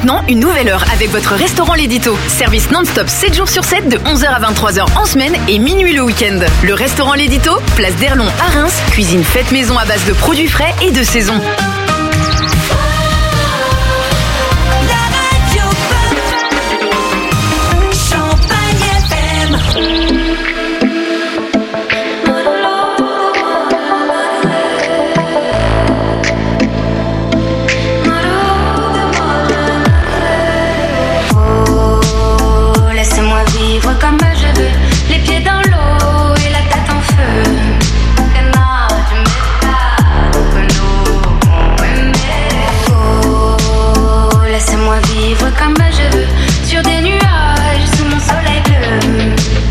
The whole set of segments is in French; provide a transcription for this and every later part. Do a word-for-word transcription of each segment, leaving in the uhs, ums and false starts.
maintenant une nouvelle heure avec votre restaurant L'Édito. Service non-stop sept jours sur sept de onze heures à vingt-trois heures en semaine et minuit le week-end. Le restaurant L'Édito, place d'Erlon à Reims, cuisine faite maison à base de produits frais et de saison. Comme je veux, les pieds dans l'eau et la tête en feu. Oh, laissez-moi vivre comme je veux, sur des nuages sous mon soleil bleu.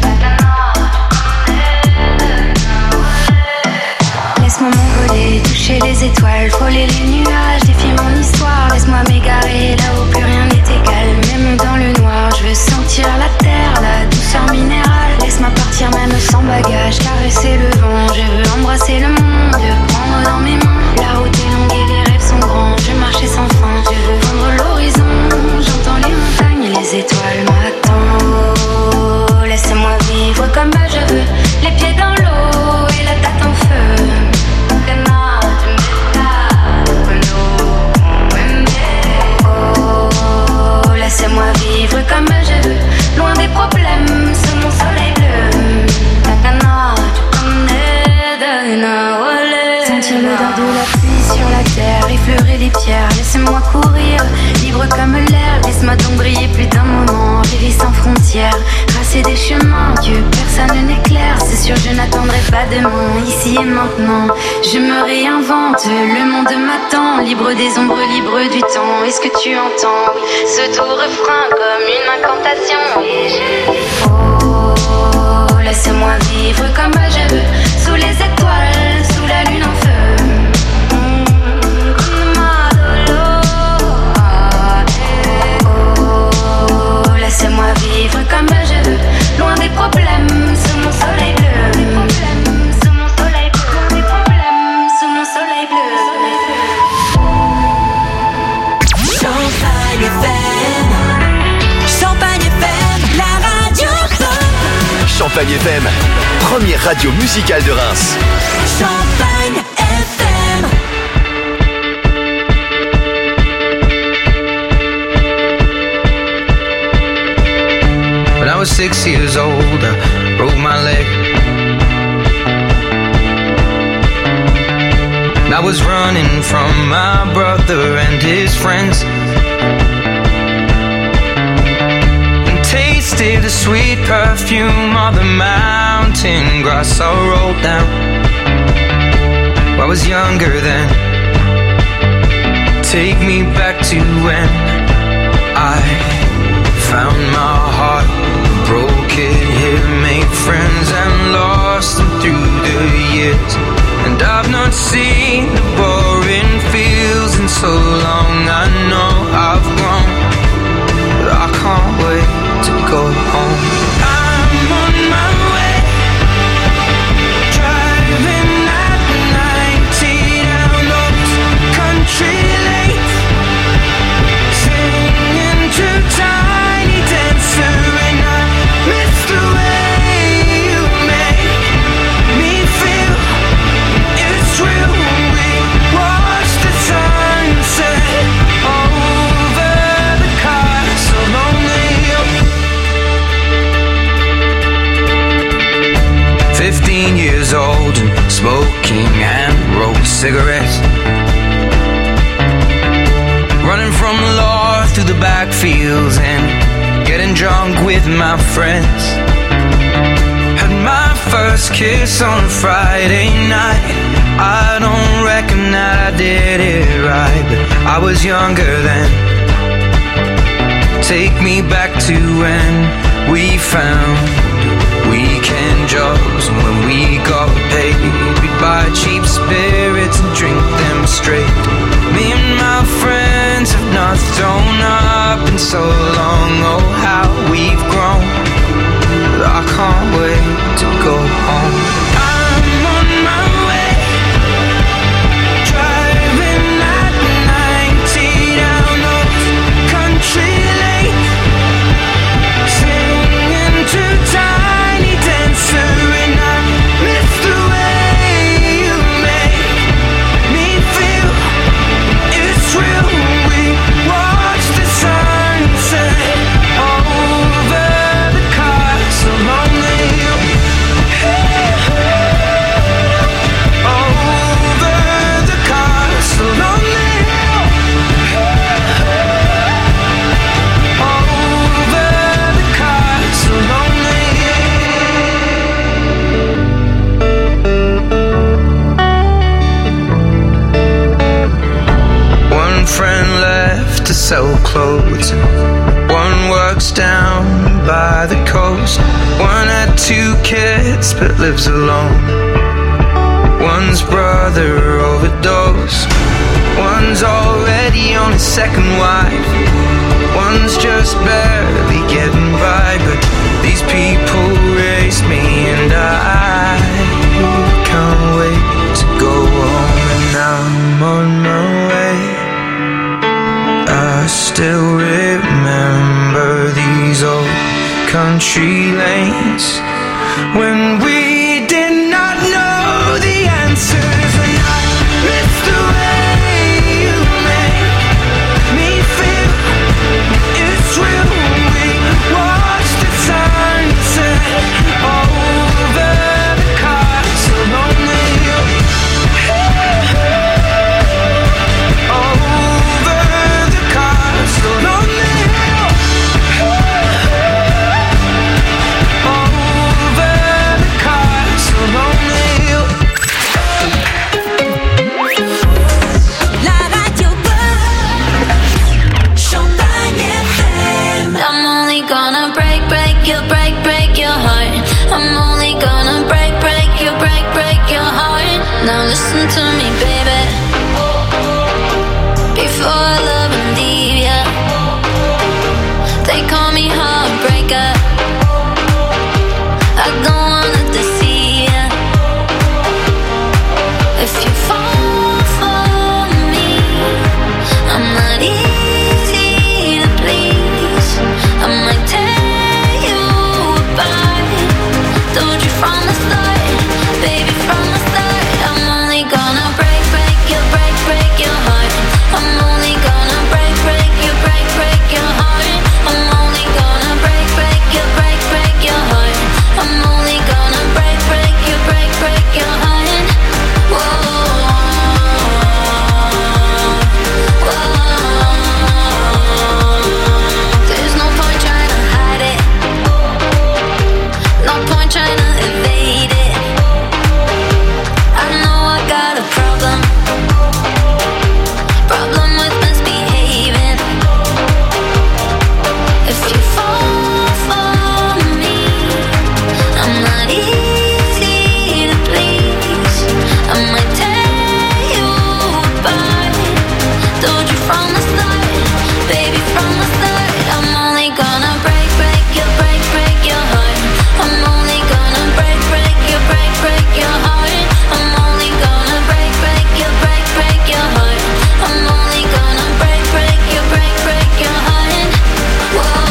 Laisse-moi m'envoler, toucher les étoiles, frôler les nuages, défier mon histoire. Laisse-moi m'égarer là où plus rien n'est égal, même dans le noir. Je veux sentir la terre, la douceur minérale. Laisse-moi partir même sans bagage, caresser le vent. Je veux embrasser le monde, prendre dans mes mains. La route est longue et les rêves sont grands. Je veux marcher sans fin, je veux vendre l'horizon. J'entends les montagnes et les étoiles m'attendent. Oh, laissez-moi vivre comme je veux, les pieds dans l'eau et la tête en feu. Oh, laissez-moi vivre comme je veux, loin des problèmes, sous mon soleil bleu. Sentir l'odeur de la pluie sur la terre, effleurer les pierres, laissez-moi courir, libre comme l'air. Laisse-moi donc briller plus d'un moment, rêver sans frontières, tracer des chemins que personne n'éclaire. C'est sûr je n'attendrai pas demain, ici et maintenant. Je me réinvente, le monde m'attend, libre des ombres, libre du temps. Est-ce que tu entends, oui, ce doux refrain comme une incantation? Et je... Oh, laissez-moi vivre comme je veux, sous les étoiles, sous la lune en feu. Oh, laissez-moi vivre comme je veux, loin des problèmes, sous mon soleil bleu. Des problèmes, sous mon soleil bleu. Des problèmes, sous mon soleil bleu. Champagne F M, Champagne F M, la radio pop. Champagne F M, première radio musicale de Reims. Champagne F M. When I was six years old, I broke my leg. And I was running from my brother and his friends, and tasted the sweet perfume of the mountain grass I rolled down. I was younger then. Take me back to when I found my heart, broke it here, made friends and lost them through the years. And I've not seen the boring fields in so long. I know I've grown, but I can't wait to go home. I'm on my way, driving at ninety down those country lanes, singing to Tiny Dancer, and I miss the way you make me feel. It's real. We watch the sunset over the castle on the hill. Fifteen years old and smoking hand-rolled cigarettes, running from the law through the backfields and getting drunk with my friends. Had my first kiss on a Friday night. I don't reckon that I did it right, but I was younger then. Take me back to when we found weekend jobs, and when we got paid, we'd buy cheap spirits and drink them straight. Me and my friends have not thrown up in so long. Oh, how we've grown, but I can't wait to go home. I'm on my way, driving at ninety down those country sell clothes. One works down by the coast. One had two kids but lives alone. One's brother overdosed. One's already on his second wife. One's just barely getting by. But these people raised me and I can't wait to go home. And I'm on my way. I still remember these old country lanes when we did not know the answers. And I miss the way you make me feel it's real. We watch the sunset over the castle on the hill. Over the castle on the hill. Over the castle on the hill. La radio Pop, Champagne F M. I'm only gonna break, break you, break, break your heart. I'm only gonna break, break you, break, break your heart. Now listen to me, baby. Before I love and leave ya, they call me heartbreaker. I don't wanna deceive ya. If you fall for me, I'm not easy to please. I might tear you apart. Told you from the start, baby, from the start. I'm only gonna break, break you, break, break your heart. I'm only gonna break, break you, break, break your heart. I'm only gonna break, break you, break, break your heart. I'm only gonna break, break you, break, break your heart. Whoa, whoa. There's no point trying to hide it. No point trying to evade it. I know I got a problem. Problem with misbehaving. If you fall for me, I'm not easy to please. I might tear you apart. Told you from the start, baby, from the start. I'm only gonna break, break you, break, break your heart. I'm only gonna break, break you, break, break your heart. I'm only gonna break, break you, break, break your heart. I'm only gonna break, break you, break, break your heart. Whoa,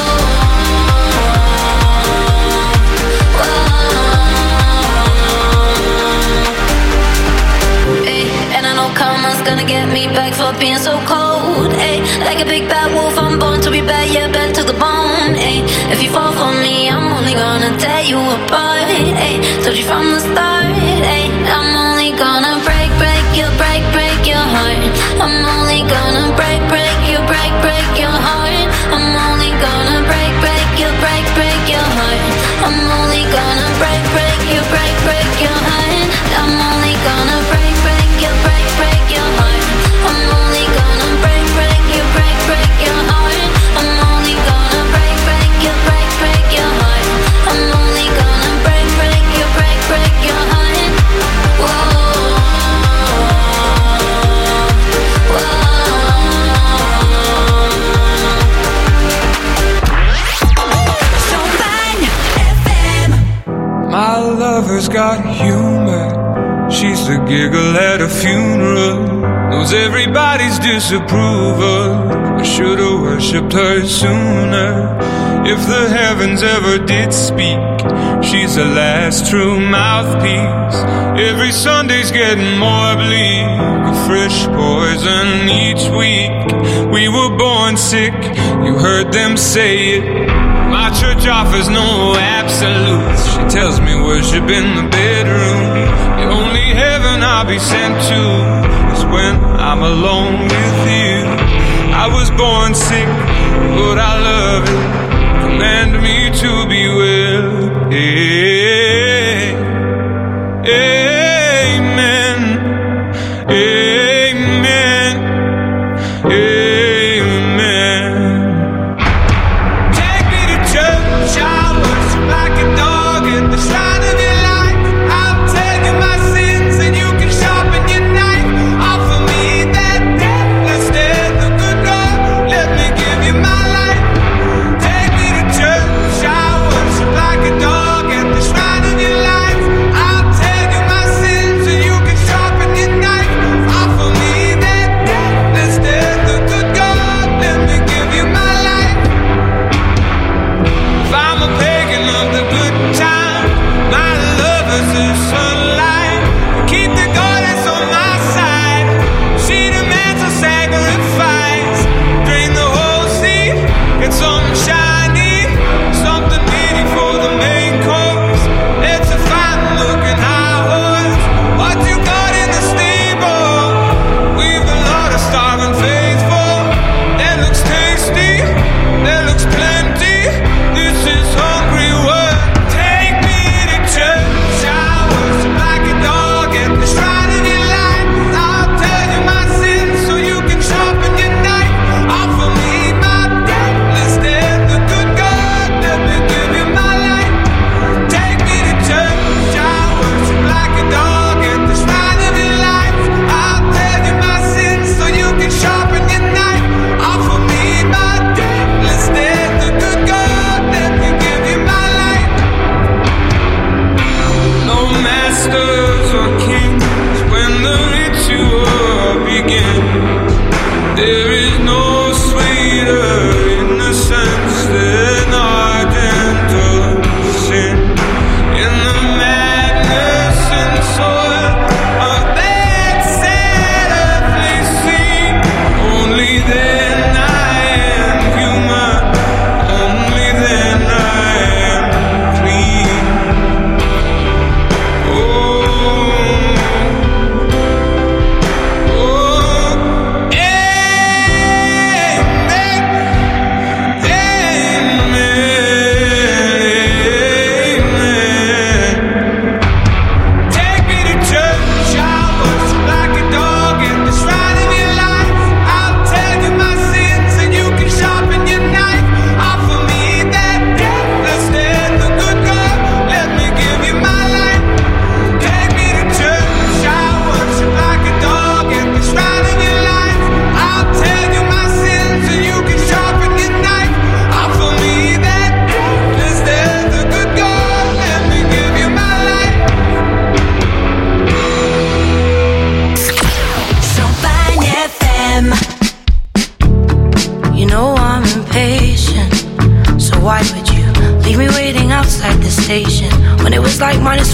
whoa. Ay, and I know karma's gonna get me back for being so cold. Ay, like a big bad wolf, I'm born to be bad, yeah, bad to the bone. Ay, if you fall for me, I'm only gonna tear you apart. Ay, told you from the start. Ay, I'm only gonna break, break you, break, break your heart. I'm only gonna break, break you, break, break your heart. I'm only gonna break, break you, break, break your heart. I'm only gonna break, break you, break, break your heart. I'm only gonna break, break you, break, break your heart. I'm only gonna break, break you, break, break your heart. I'm only gonna break, break you, break, break your heart. I'm only gonna break, break you, break, break your heart. Whoa, Champagne F M. My lover's got humor. She's the giggle at a funeral. Knows everybody's disapproval. I should've worshipped her sooner. If the heavens ever did speak, she's the last true mouthpiece. Every Sunday's getting more bleak. A fresh poison each week. We were born sick, you heard them say it. My church offers no absolutes. She tells me worship in the bedroom. The only heaven I'll be sent to is when I'm alone with you. I was born sick, but I love it. Command me to be well. Hey, amen. Amen. Amen.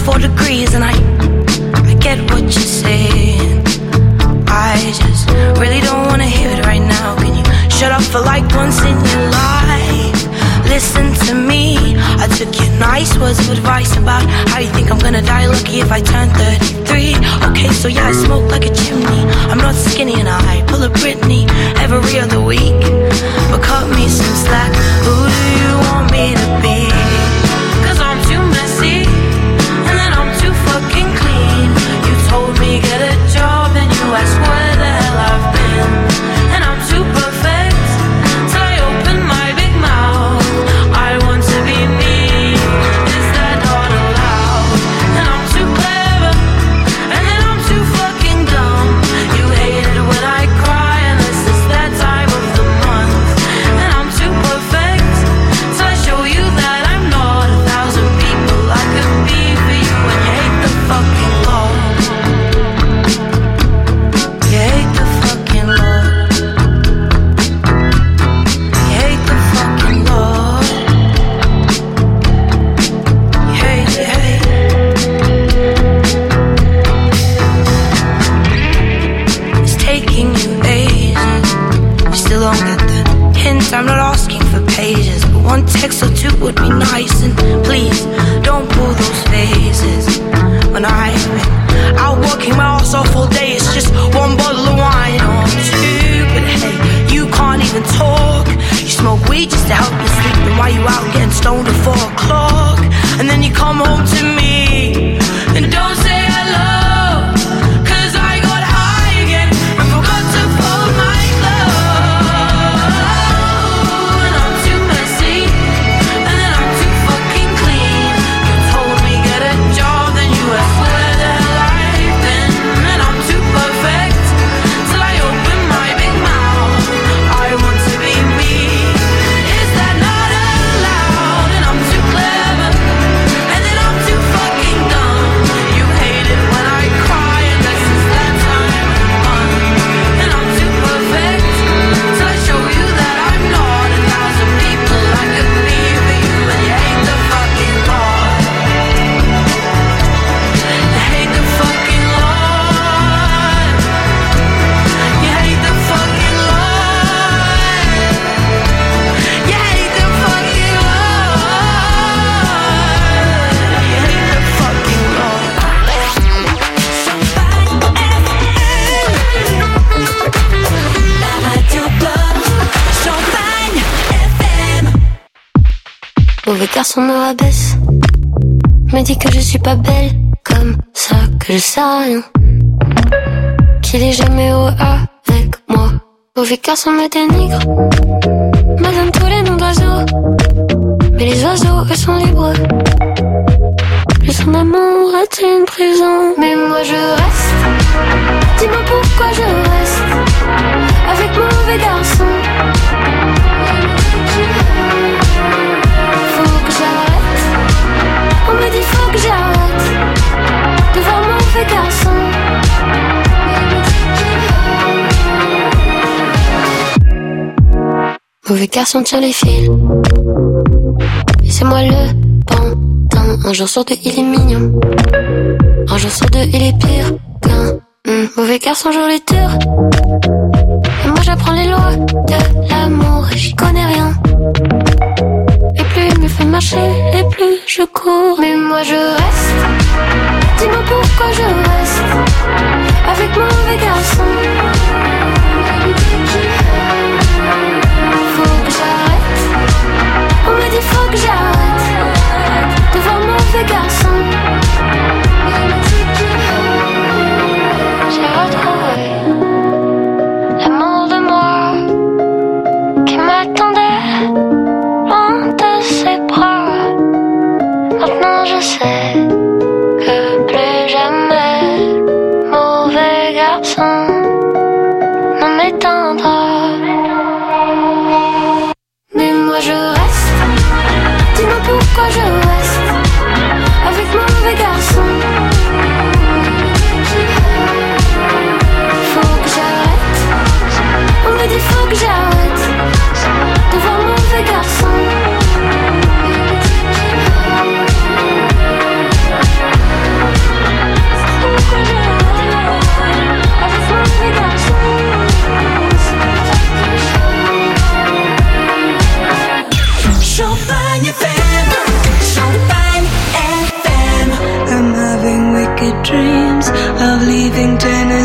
four degrees and I, I get what you're saying. I just really don't wanna hear it right now. Can you shut up for like once in your life? Listen to me. I took your nice words of advice about how you think I'm gonna die lucky if I turn thirty-three. Okay, so yeah, I smoke like a chimney. I'm not skinny and I pull a Britney every other week. But cut me some slack. Who do you want me to be? Cause I'm too messy and then I'm too fucking clean. You told me get a job and you asked where the hell I've been. And I'm too perfect till I open my big mouth. I want to be me. Is that not allowed? And I'm too clever and then I'm too fucking dumb. You hate it when I cry unless it's that time of the month. And I'm too perfect till I show you that I'm not a thousand people I could be for you. And you hate the fucking law. You hate the fucking law. You hate the fucking law. You hate, you hate. It's taking you ages. You still don't get the hint. I'm not asking for pages, but one text or two would be nice. And please don't pull those faces. When I've been out working my ass off all day, it's just one bottle of wine or two. But hey, you can't even talk. You smoke weed just to help you sleep. And why you out getting stoned at four o'clock? And then you come home to me and don't say hello. Cause I got high again and forgot to fold my clothes. And I'm too messy and then I'm too fucking clean. You told me get a job, then you asked where the hell I've been. And I'm too perfect till I open my big mouth. I want to be me. Is that not allowed? And I'm too clever and then I'm too fucking dumb. You hate it when I cry unless it's that time of the month. And I'm too perfect till I show you that I'm not a thousand people I could be for you. And you hate the fucking law. You hate the fucking law. You hate the fucking law. You hate the fucking law. You hate the fucking law. La radio blog, Champagne F M. Mauvais garçon me rabaisse, me dit que je suis pas belle, comme ça que je sais rien, qu'il est jamais heureux avec moi. Mauvais garçon me dénigre, me donne tous les noms d'oiseaux, mais les oiseaux eux sont libres. Plus son amour est une prison, mais moi je reste. Dis-moi pourquoi je reste avec mauvais garçon. Faut que j'arrête. On me dit faut que j'arrête de voir mauvais garçon. Mauvais garçon tire les fils et c'est moi le pantin. Un jour sur deux il est mignon, un jour sur deux il est pire qu'un mmh. Mauvais garçon joue les tours et moi j'apprends les lois de l'amour et j'y connais rien. Et plus il me fait marcher et plus je cours, mais moi je reste. Dis-moi pourquoi je reste avec mauvais garçon. Faut que j'arrête. On me dit faut que j'arrête de voir mauvais garçon. J'ai retrouvé l'amour de moi qui m'attendait loin de ses bras. Maintenant je sais que plus jamais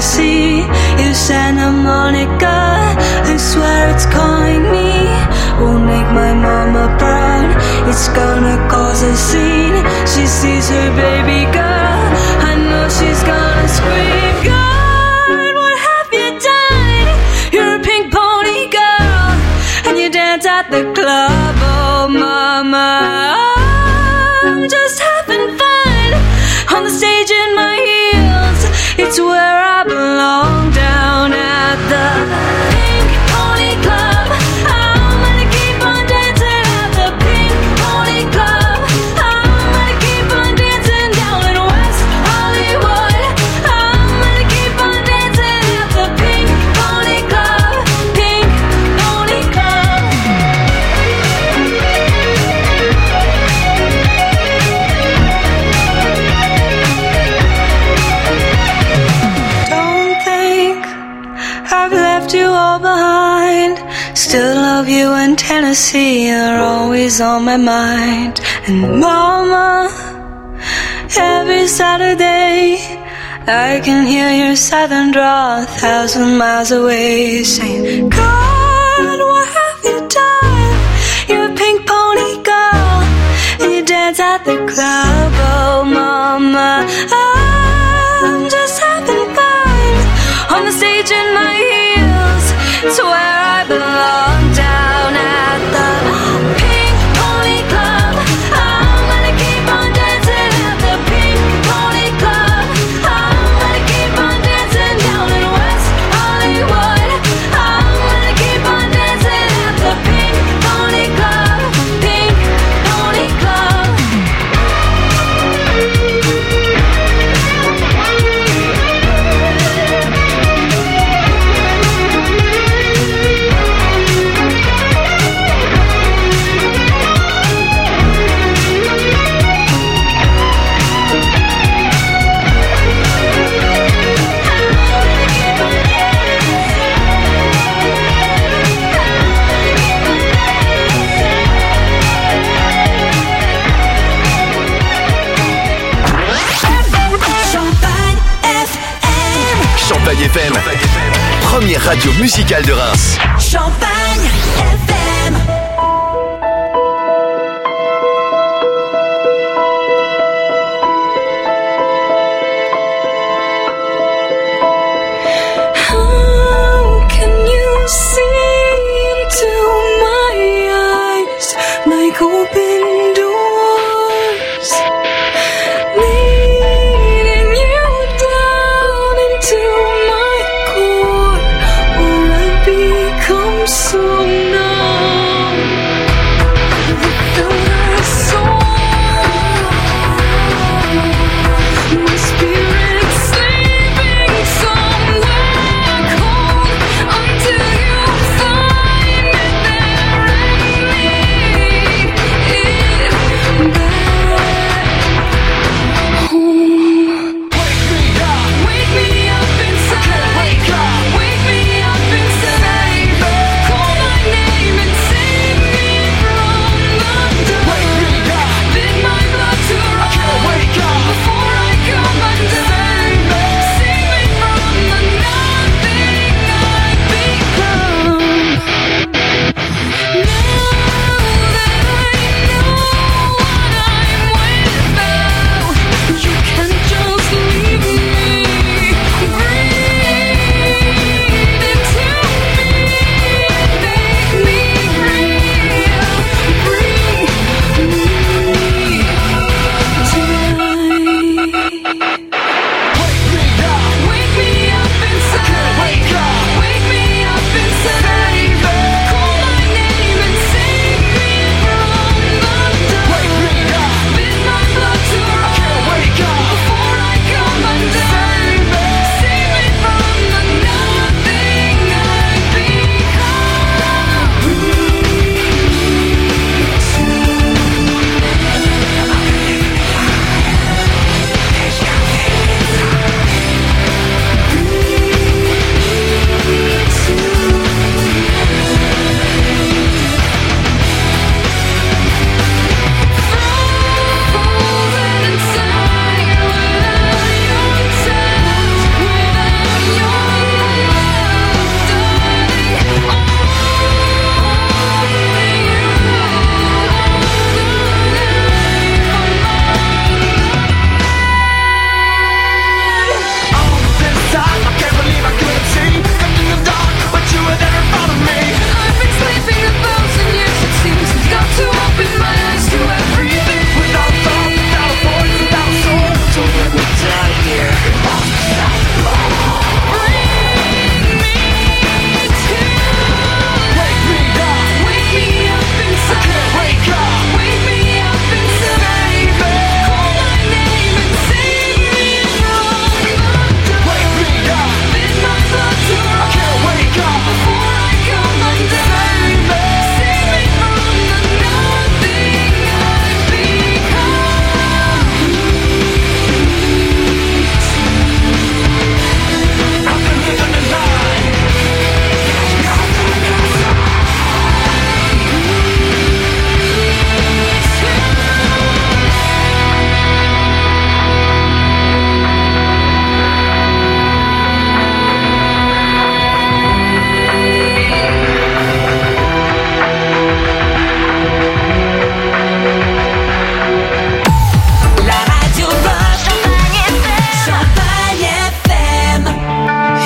Tennessee. You Santa Monica, I swear it's calling me. Won't make my mama proud, it's gonna cause a scene. She sees her baby girl, I know she's gonna scream. God, what have you done? You're a pink pony girl, and you dance at the club. Oh mama, I'm just having fun on the stage in my heels. It's where I belong, down at the Pink Pony Club. I'm gonna keep on dancing at the Pink Pony Club. I'm gonna keep on dancing down in West Hollywood. I'm gonna keep on dancing at the Pink Pony Club. Pink Pony Club. Don't think I've left you all behind. Still love you in Tennessee, you're always on my mind. And mama, every Saturday I can hear your southern drawl a thousand miles away, saying, God, what have you done? You're a pink pony girl, and you dance at the club. Oh mama, I'm just having fun on the stage in my heels. It's where I belong, down at the Pink Pony Club. I'm gonna keep on dancing at the Pink Pony Club. I'm gonna keep on dancing down in West Hollywood. I'm gonna keep on dancing at the Pink Pony Club. Pink Pony Club. Champagne F M, première radio musicale de Reims. Champagne F M. How can you see into my eyes like open doors, leading you down into my core, where I become so numb?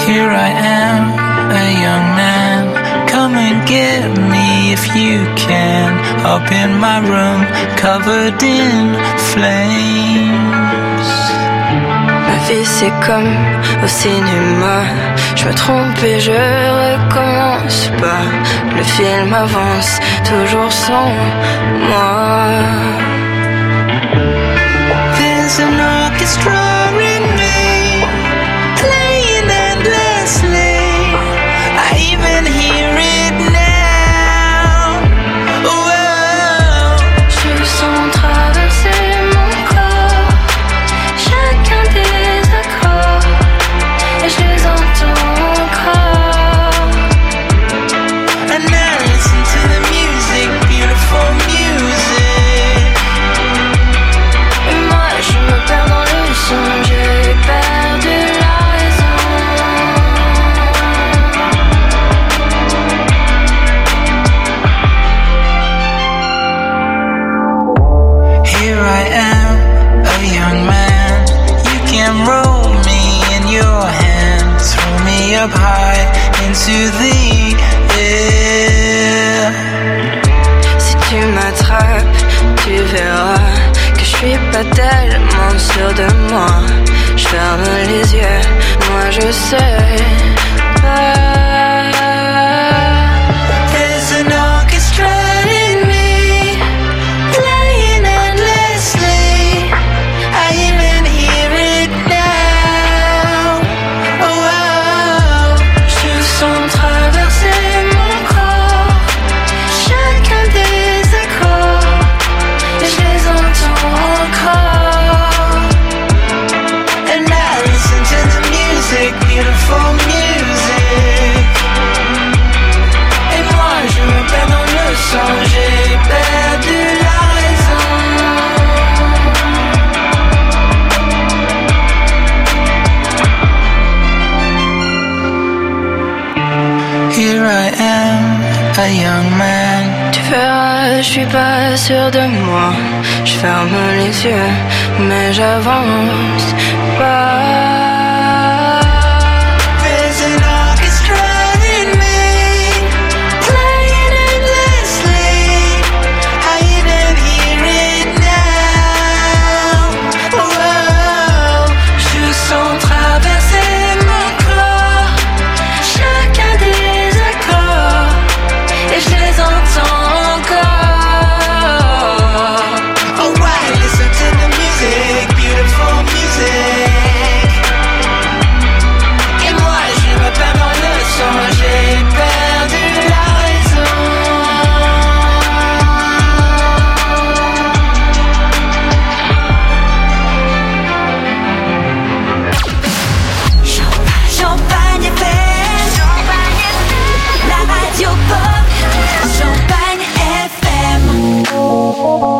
Here I am, a young man. Come and get me if you can. Up in my room, covered in flames. Ma vie c'est comme au cinéma. Je me trompe et je recommence pas. Le film avance toujours sans moi. There's an orchestra in me, playing endlessly. I even hear it now. Whoa. Je sens traverser mon corps chacun des accords et je les entends encore. And now listen to the music, beautiful music. Et moi je me perds dans le son, j'ai perdu la raison. Here I am, a young man. You can roll me in your hand, throw me up high into the air. Si tu m'attrapes, tu verras que je suis pas tellement sûre de moi. Je ferme les yeux, moi je sais pas. There's an orchestra in me, playing endlessly. I even hear it now. Oh, oh. Je sens traverser mon corps chacun des accords et je les entends encore. And now listen to the music, beautiful music. Et moi je me perds dans le son, j'ai perdu la raison. Here I am, a young man. Tu verras, je suis pas sûre de moi. Je ferme les yeux, mais j'avance pas. There's an orchestra in me, playing endlessly. I even hear it now. Whoa. Je sens traverser mon corps Chacun des accords et je les entends encore. Alright, listen to the music, beautiful music. Et moi je me perds dans le son, j'ai perdu la raison. Champagne F M, la radio pop. Champagne F M.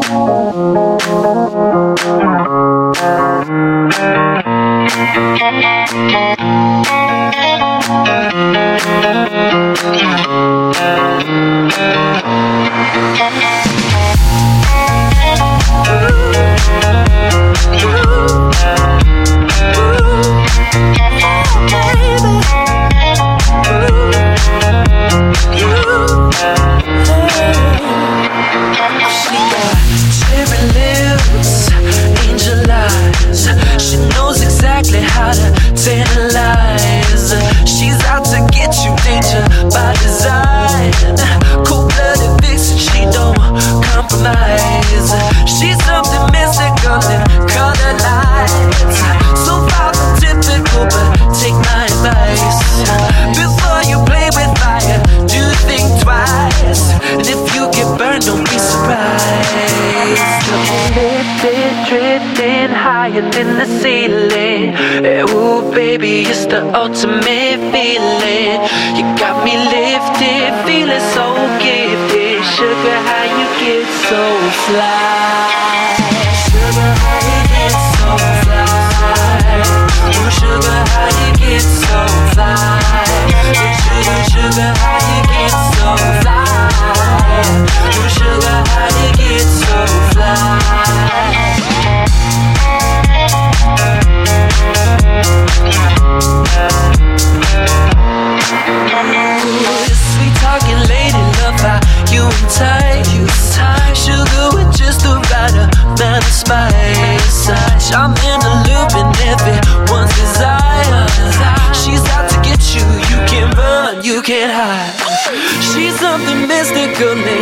She got cherry lips, angel eyes. She knows exactly how to tantalize. She's out to get you, danger by design. Cold-blooded vixen, she don't compromise. She's something mystical in color lights. So far from typical, but take my advice. Before you play with fire, do think twice. And if you get burned, don't be surprised. Lifted, drifting higher than the ceiling. Ooh, baby, it's the ultimate feeling. You got me lifted, feeling so gifted. Sugar, how you get so fly? Sugar, how you get so fly? Ooh, sugar, how you get so fly? Sugar, sugar, how you get so fly? Ooh, sugar, how you get so fly?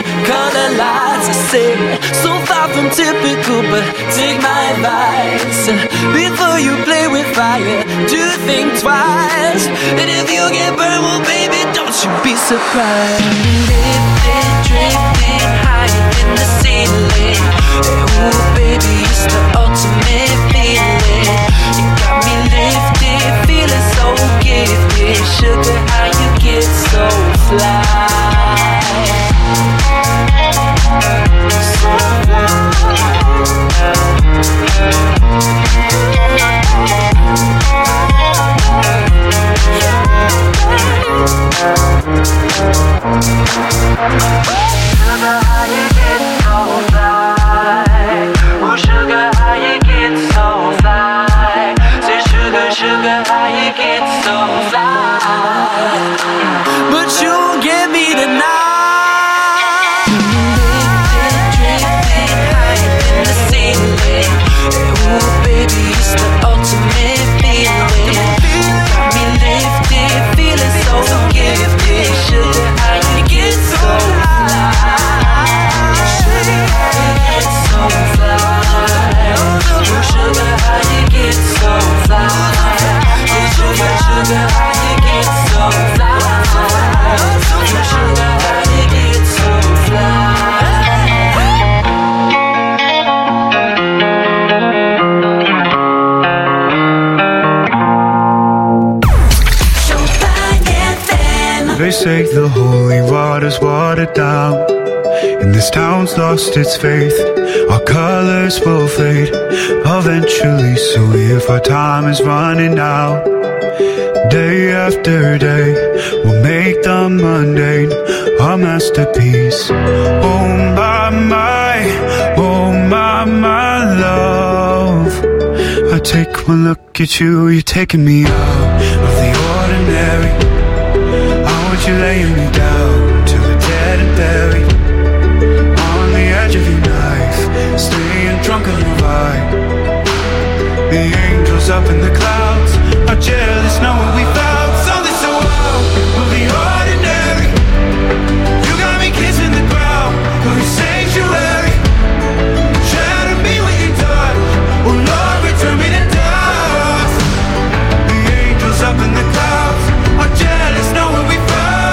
color lights. I say, so far from typical, but take my advice. Before you play with fire, do think twice. And if you get burned, well, baby, don't you be surprised. Lifted, drifting higher in the ceiling. Ooh, baby, it's the ultimate feeling. You got me lifted, feeling so gifted. Sugar, how you get so fly? So fly. Sugar, how you get so fly? Oh, sugar, how you get so fly? Say, sugar, sugar, how you get so fly? But you won't get me tonight. They say the holy water's watered down, and this town's lost its faith. Our colors will fade eventually, so if our time is running out, day after day, we'll make the mundane our masterpiece. Oh my, my, oh my, my love, I take one look at you, you're taking me out of the ordinary. You're laying me down to the dead and buried on the edge of your knife, staying drunk on your vibe. The angels up in the clouds are jealous knowing we found something so wild of the ordinary. You got me kissing the ground of your sanctuary. Shatter me with your touch, oh Lord, return me to dust. The angels up in the clouds are jealous knowing we found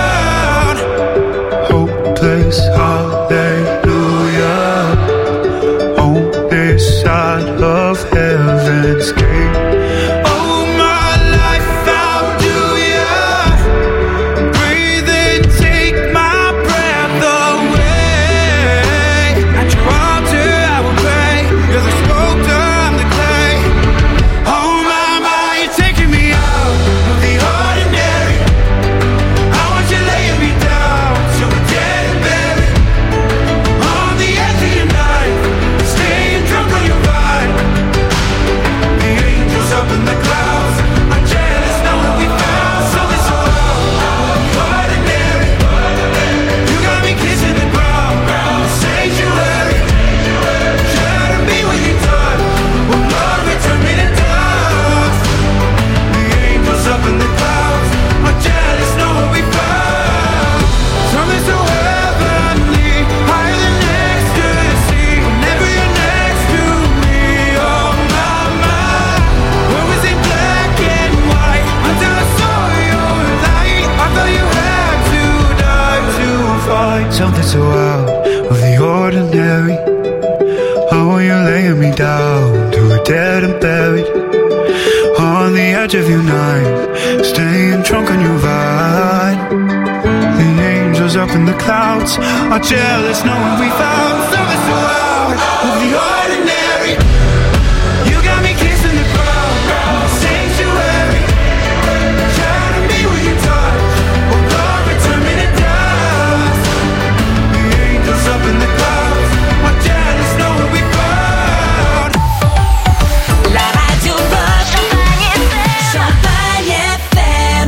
hopeless hallelujah on this side of heaven's gate. Oh, my life, how do ya breathe and take my breath away? At your altar I will pray. You're the sculptor, I'm the clay. Oh my, my, you're taking me out of the ordinary. I want you laying me down so we're dead and buried on the edge of your knife, staying drunk on your vibe. The angels up in the clouds are jealous knowing we found something so ordinary. You got me kissing the ground, the sanctuary. Shatter me with your touch, oh Lord, return me to dust. The angels up in the clouds are jealous knowing we found something so heavenly, higher than ecstasy. Whenever you're next to me, oh my, my. What was it, black and white, until I saw your light? I thought you had to die to find something so out of the ordinary. Oh, you're laying me down to a dead and buried on the edge of your knife, staying drunk on your vine. The angels up in the clouds are jealous knowing we found something so out of the ordinary. You got me kissing the ground, the sanctuary. Shatter me with your touch, oh Lord, return me to dust. The angels up in the clouds are jealous knowing we found. La radio Rock Champagne F M.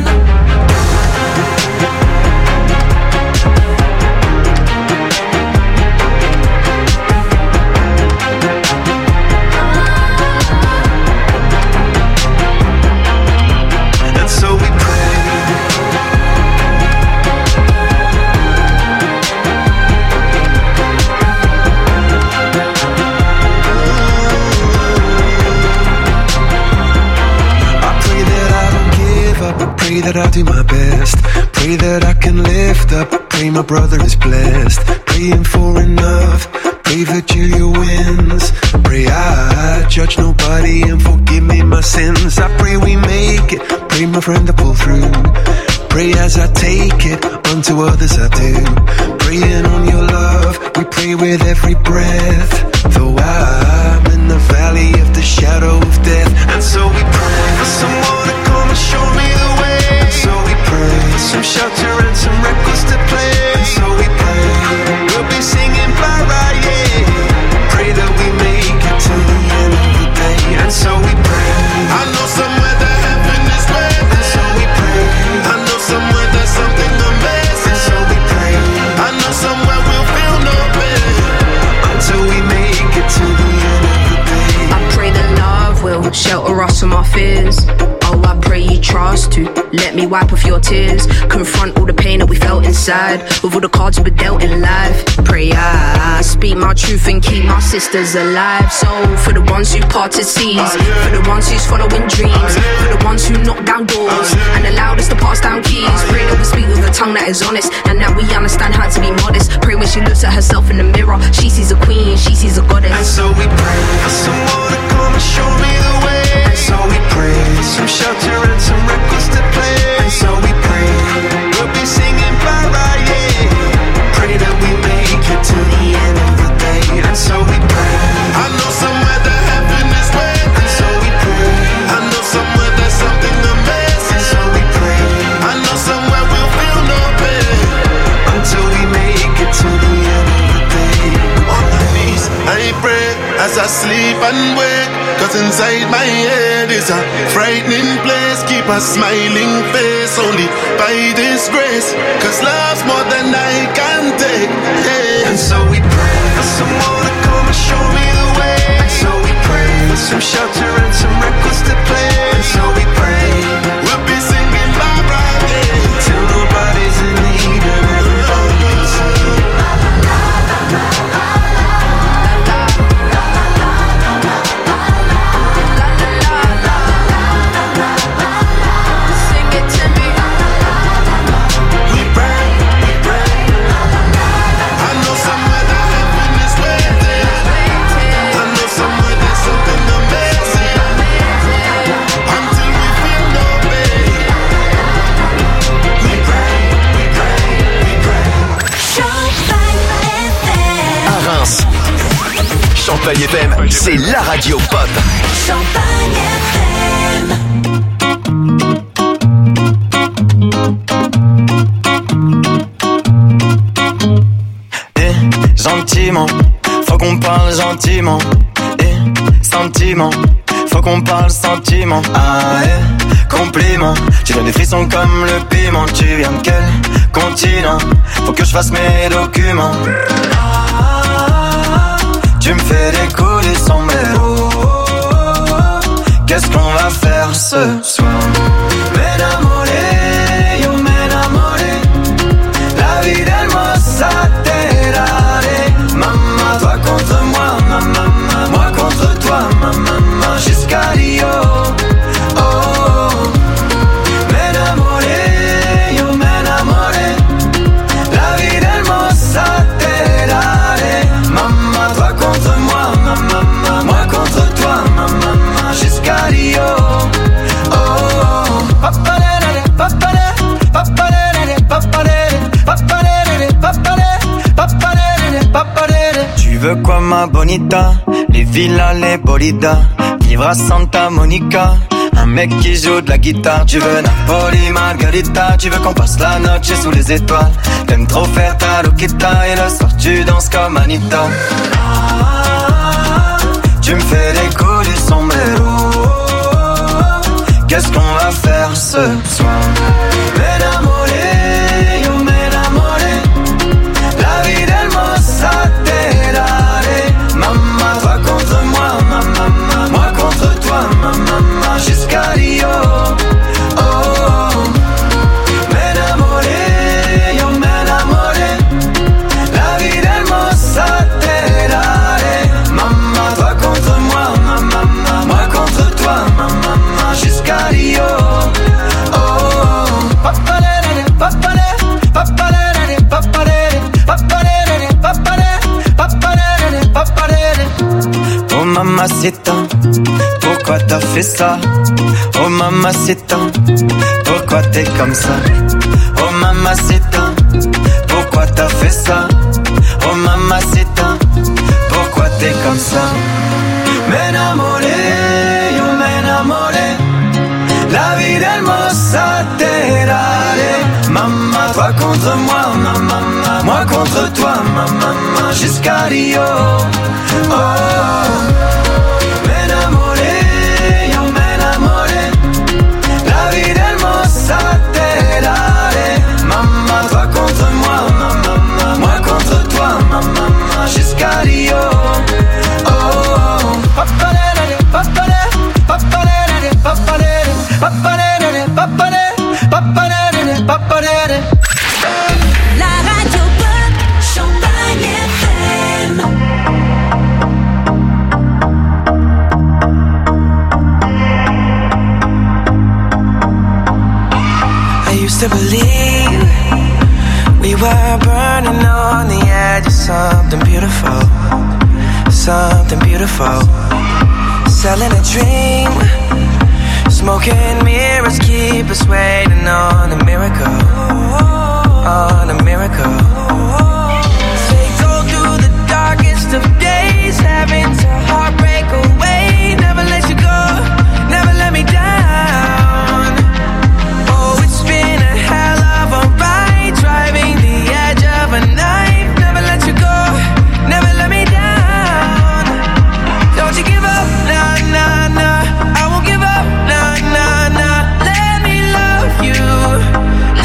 that I'll do my best. Pray that I can lift up. Pray my brother is blessed. Praying for enough. Pray that Julia wins. Pray I judge nobody and forgive me my sins. I pray we make it. Pray my friend to pull through. Pray as I take it, unto others I do. Praying on your love, we pray with every breath. Though I'm in the valley of the shadow of death. And so we pray for someone to come and show me the way. And so we pray for some shelter and some records to play. And so we pray, we'll be singing bye-bye, yeah. Pray that we make it to the end of the day. And so we pray, I know somewhere that heaven is waiting. And so we pray, I know somewhere there's something amazing. So we pray, I know somewhere we'll feel no pain until we make it to the end of the day. I pray that love will shelter us from our fears. Oh, I pray you trust to let me wipe off your tears. Confront all the pain that we felt inside with all the cards we were dealt in life. Pray I speak my truth and keep my sisters alive. So for the ones who parted seas, for the ones who's following dreams, for the ones who knock down doors and allowed us to pass down keys. Pray that we speak with a tongue that is honest and that we understand how to be modest. Pray when she looks at herself in the mirror, she sees a queen, she sees a goddess. And so we pray for someone to come and show me the way. And so we pray some shelter and some records to play. And so we pray we'll be singing bye-bye, yeah. Pray that we make it to the end of the day. And so we pray, I know somewhere that heaven is waiting. And so we pray, I know somewhere there's something amazing. So we pray, I know somewhere we'll feel no pain until we make it to the end of the day. On my knees I pray as I sleep and wake, cause inside my head is a frightening place. Keep a smiling face only by this grace, cause love's more than I can take, yeah. And so we pray for someone to come and show me the way. And so we pray for some shelter and some records to play. And so we pray we'll be singing bye-bye, yeah, till nobody's in need of everybody's singing. Champagne F M, c'est la radio pop. Champagne F M. Eh, gentiment, faut qu'on parle gentiment. Eh, sentiment, faut qu'on parle sentiment. Ah, eh, compliment, tu donnes des frissons comme le piment. Tu viens de quel continent? Faut que je fasse mes documents. Tu me fais décoller son mélo. Qu'est-ce qu'on va faire ce soir? M'enamoré, yo m'enamoré. La vie d'hermosa terare. Maman, toi contre moi, maman, moi contre toi, maman, jusqu'à Rio. Oh, oh. M'enamoré, yo m'enamoré. La vie d'hermosa terare. Maman, toi contre moi, maman, moi contre toi, maman, jusqu'à Rio. Oh, oh. Papalere, papalere, papalere, papalere, papalere, papalere, papalere, papalere. Tu veux quoi ma bonita? Les villas, les bolidas, vivre à Santa Monica. Un mec qui joue de la guitare. Tu veux Napoli, Margarita. Tu veux qu'on passe la noche sous les étoiles. T'aimes trop faire ta loquita. Et le soir tu danses comme Anita. Tu me fais décoller son mélo. Qu'est-ce qu'on va faire ce soir? M'enamoré, yo m'enamoré. La vie d'hermosa terare. Maman, toi contre moi, maman, moi contre toi, maman, jusqu'à Rio. Oh, oh. M'enamoré, yo m'enamoré. La vie d'hermosa terare. Maman, toi contre moi, maman, moi contre toi, maman, jusqu'à Rio. Oh, oh. mamacita, pourquoi t'as fait ça? Oh mamacita, pourquoi t'es comme ça? Oh mamacita, pourquoi t'as fait ça? Oh mamacita, pourquoi t'es comme ça? M'enamoré, yo m'enamoré, la vida hermosa te daré. Maman, toi contre moi, maman, moi contre toi, maman, jusqu'à Rio. Oh, m'enamoré, yo m'enamoré, la vida hermosa te daré. Maman, toi contre moi, maman, moi contre toi, maman, jusqu'à Rio. Oh, paparere, paparere, paparere, paparere, paparere, paparere, paparere, paparere. La radio pop, Champagne F M. I used to believe we were burning on the edge of something beautiful, something beautiful. Selling a dream, smoking mirrors keep us waiting on a miracle, on a miracle. They go through the darkest of days, having to heartbreak away. Never let you go, never let me down. Oh, it's been a hell of a ride, driving the edge of a knife. Never let you go, never let me down. Don't you give up, nah, nah, nah. I won't give up, nah, nah, nah. Let me love you,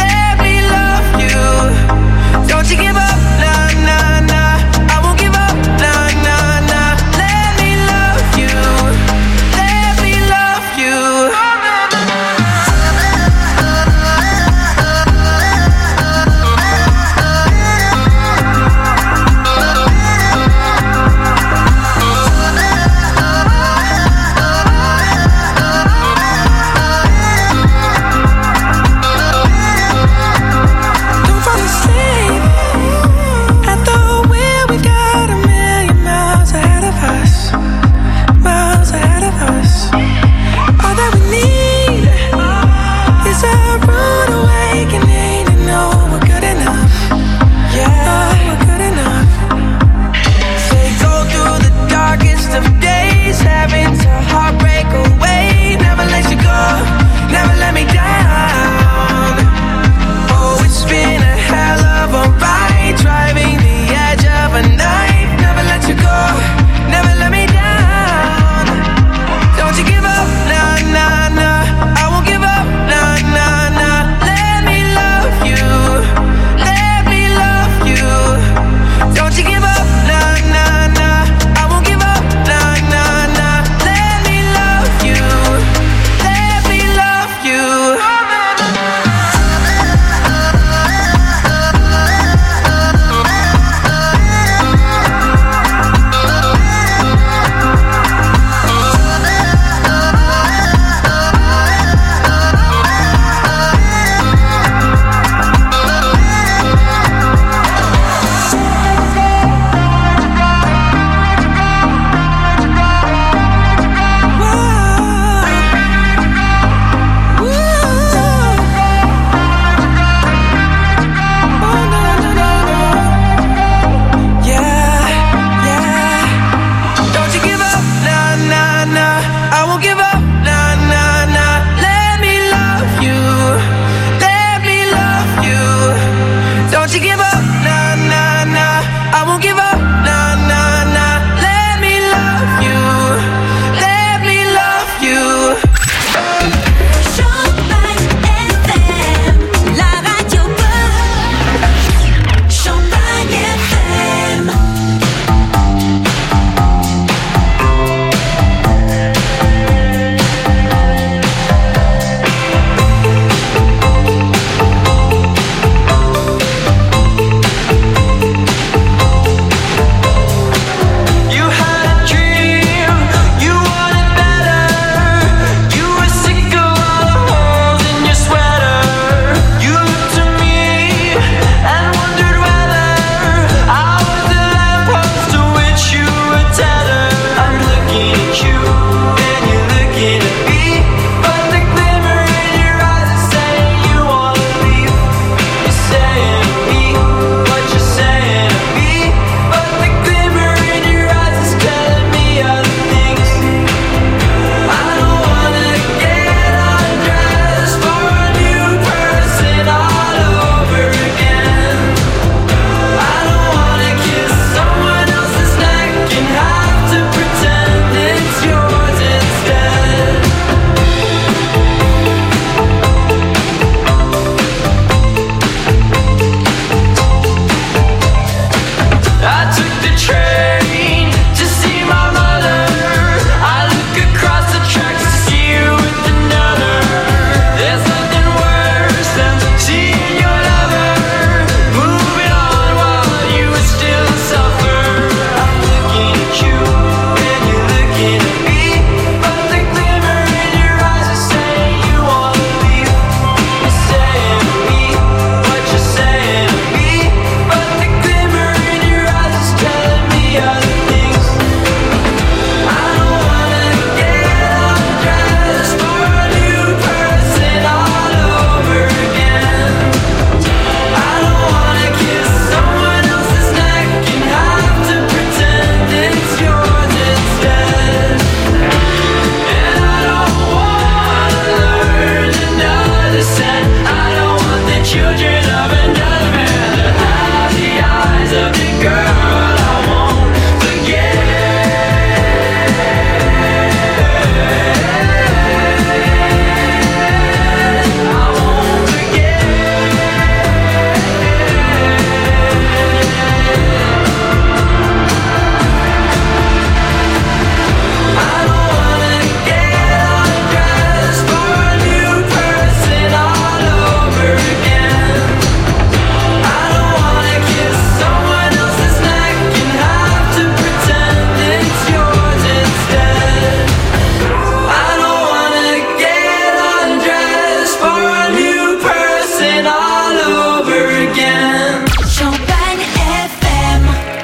again. Champagne F M.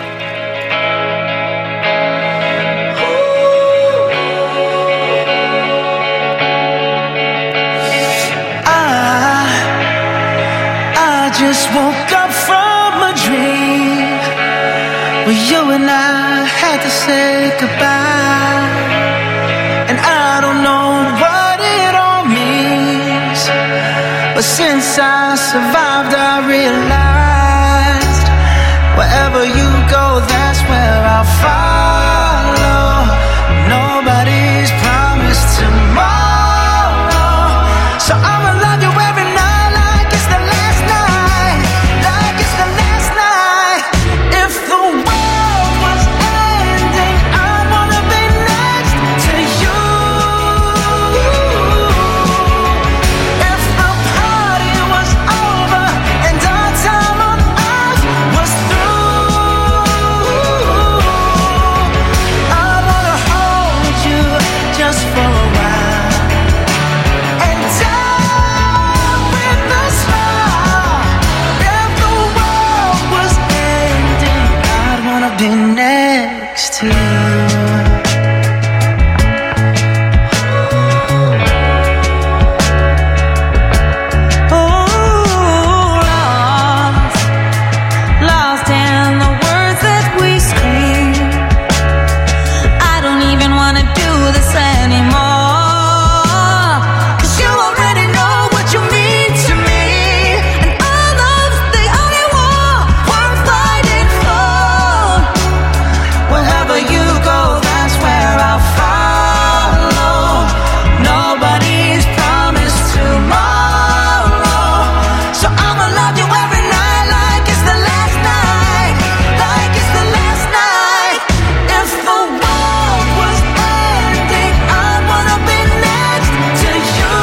I, I just woke up from a dream where you and I had to say goodbye. And I don't know what it all means, but since I survived I realized wherever you go, that's where I'll follow. Nobody's promised tomorrow, so I'ma love you every night like it's the last night, like it's the last night. If the world was ending, I'd wanna be next to you. If the party was over and our time on earth was through, I'd wanna hold you just for a while and die with a smile. If the world was ending, I'd wanna be next to you. Oh, lost, lost in the words that we scream. I don't even wanna do this anymore, 'cause you already know what you mean to me, and our love's the only war worth fighting for. Wherever you go, that's where I'll follow. Nobody's promised tomorrow, so I'ma love you every night like it's the last night, like it's the last night. If the world was ending, I'd wanna be next to you.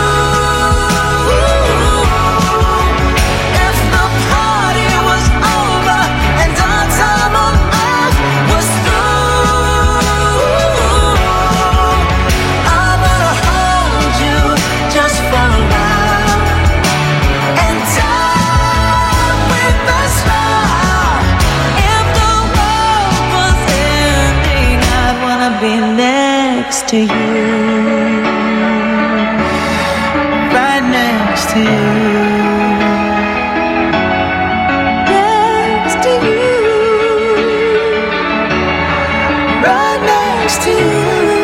If the party was over and our time on earth was through, I'd wanna hold you just for a while and die with a smile. If the world was ending, I'd wanna be next to you, right next to you, next to you, right next to you.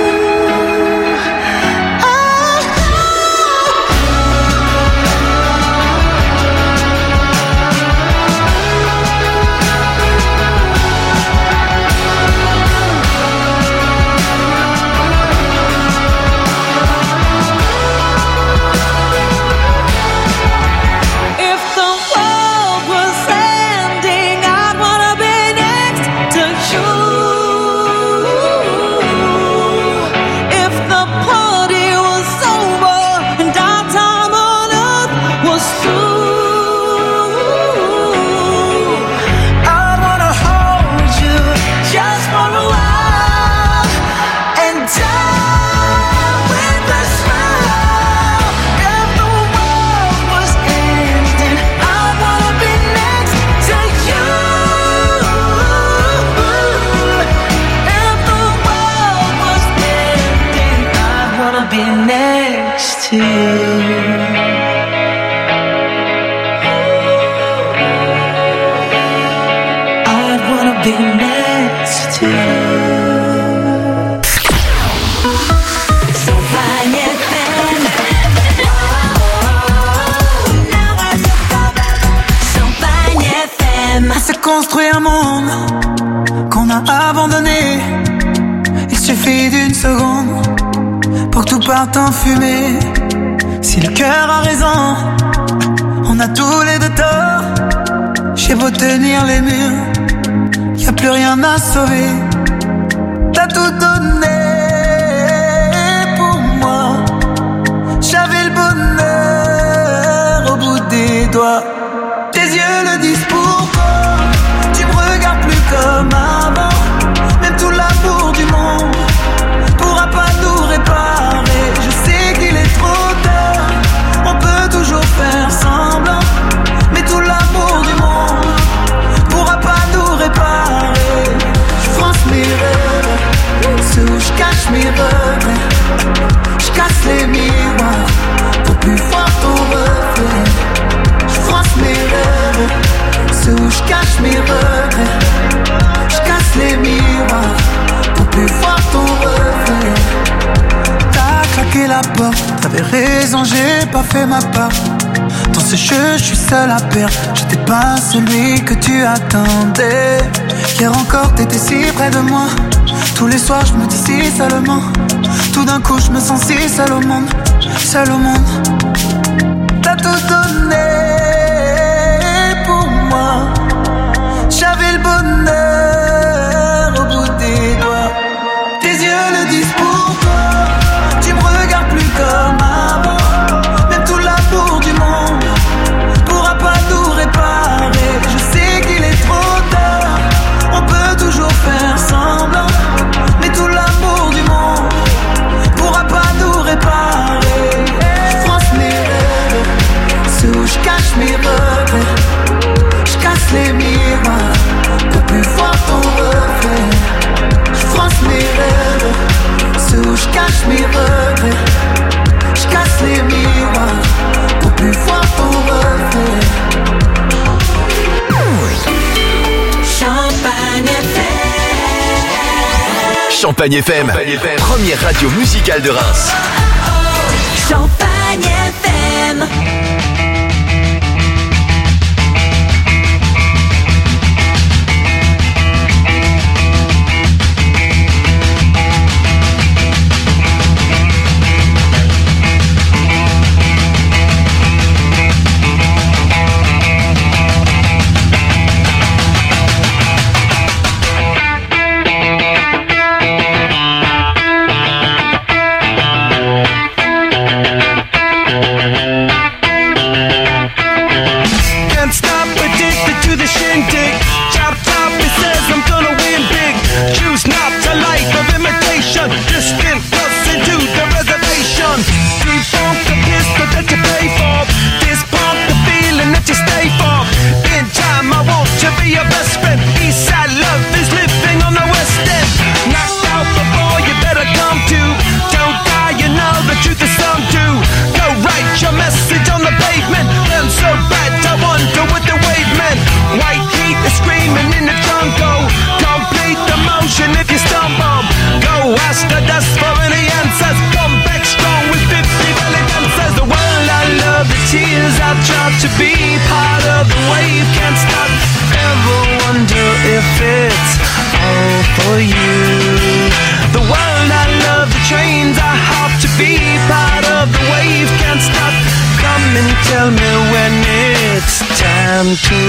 If the world was ending, I'd wanna be next to you. If the party was over and our time on earth was through, I'd wanna hold you just for a while and die with a smile. If the world was ending, I'd wanna be next to you. If the world was ending, I'd wanna be next to you. I'd wanna be next to you. Champagne F M. Champagne F M. On s'est construit un monde qu'on a abandonné. Il suffit d'une seconde pour que tout parte en fumée. Si le cœur a raison, on a tous les deux tort. J'ai beau tenir les murs, y a plus rien à sauver. T'as tout donné pour moi. J'avais le bonheur au bout des doigts. Tes yeux le disent pourquoi. Tu me regardes plus comme avant. Même tout l'amour du monde pourra pas tout réparer. Je sais qu'il est trop tard, on peut toujours faire semblant, mais tout l'amour du monde j'avais raison, j'ai pas fait ma part. Dans ce jeu, je suis seul à perdre. J'étais pas celui que tu attendais. Hier encore, t'étais si près de moi. Tous les soirs, je me dis si seulement. Tout d'un coup, je me sens si seul au monde. Seul au monde. T'as tout donné pour moi. J'avais le bonheur au bout des doigts. Tes yeux le disent pour toi. Tu me regardes plus comme avant. Même tout l'amour du monde pourra pas tout réparer. Je sais qu'il est trop tard. On peut toujours faire semblant. Mais tout l'amour du monde pourra pas tout réparer. Je fronce mes rêves, c'est où je cache mes regrets. Je casse les miroirs pour plus voir ton reflet. Je fronce mes rêves, c'est où je cache mes regrets. Je casse les miroirs pour plus voir ton reflet. Champagne F M. Champagne F M, Champagne F M, première radio musicale de Reims. Champagne F M. To be part of the wave, can't stop. Ever wonder if it's all for you? The world I love, the trains I hop to be part of the wave, can't stop. Come and tell me when it's time to.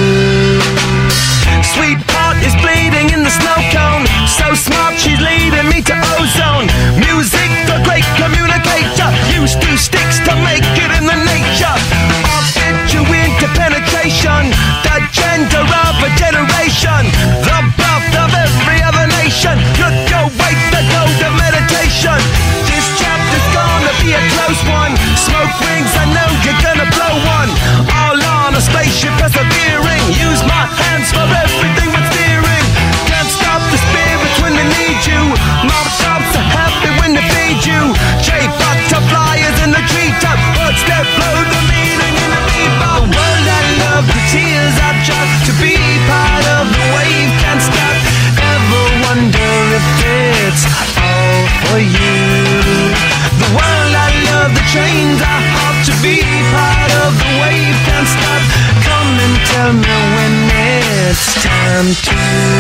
Sweetheart is bleeding in the snow cone. So smart, she's leading me to ozone. Music, the great communicator. Used two sticks to make it in the nature. You into penetration, the gender of a generation, the birth of every other nation. Look your way, the code of meditation. This chapter's gonna be a close one. Smoke rings, I know you're gonna blow one. All on a spaceship persevering. Use my hands for everything but steering. Can't stop the spirits when they need you. Mob tops are happy when they feed you. J butterflies in the treetop. Birds that blow the meaning in the the world I love, the tears I drop to be part of the wave, can't stop. Ever wonder if it's all for you? The world I love, the trains I hop to be part of the wave, can't stop. Come and tell me when it's time to.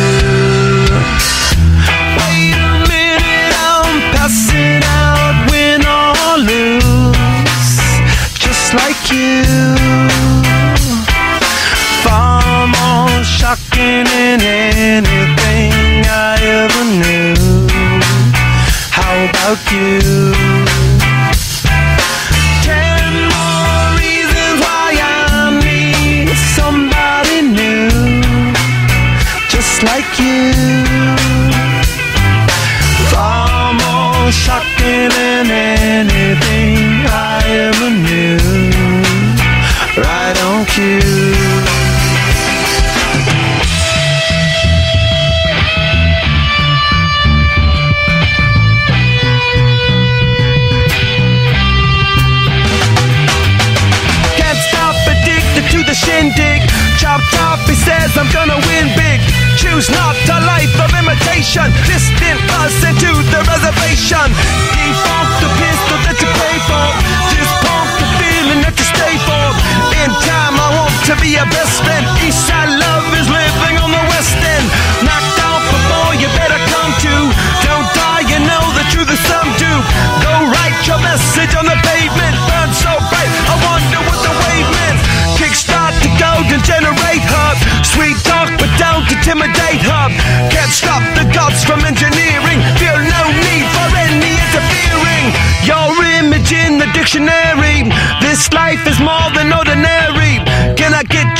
Wait a minute, I'm passing out, win or lose, just like you. Far more shocking than anything I ever knew. How about you? Ten more reasons why I need somebody new, just like you. Far more shocking than anything I ever knew. Right on cue. Can't stop, addicted to the shindig. Chop top, he says I'm gonna win big. choose not a life of imitation. Distant us into the reservation. Default the pistol that you pay for. Just pump the feeling that you stay for. In time I want to be your best friend. Eastside love is living on the west end. Knocked out before you better come to. Don't die, you know the truth is some do. Go write your message on the pavement. Burn so bright, I wonder what the wave meant. Kickstart the golden generate hub. Sweet talk but don't intimidate hub. Can't stop the gods from engineering. Feel no need for any interfering. Your image in the dictionary. This life is more than ordinary. Can I get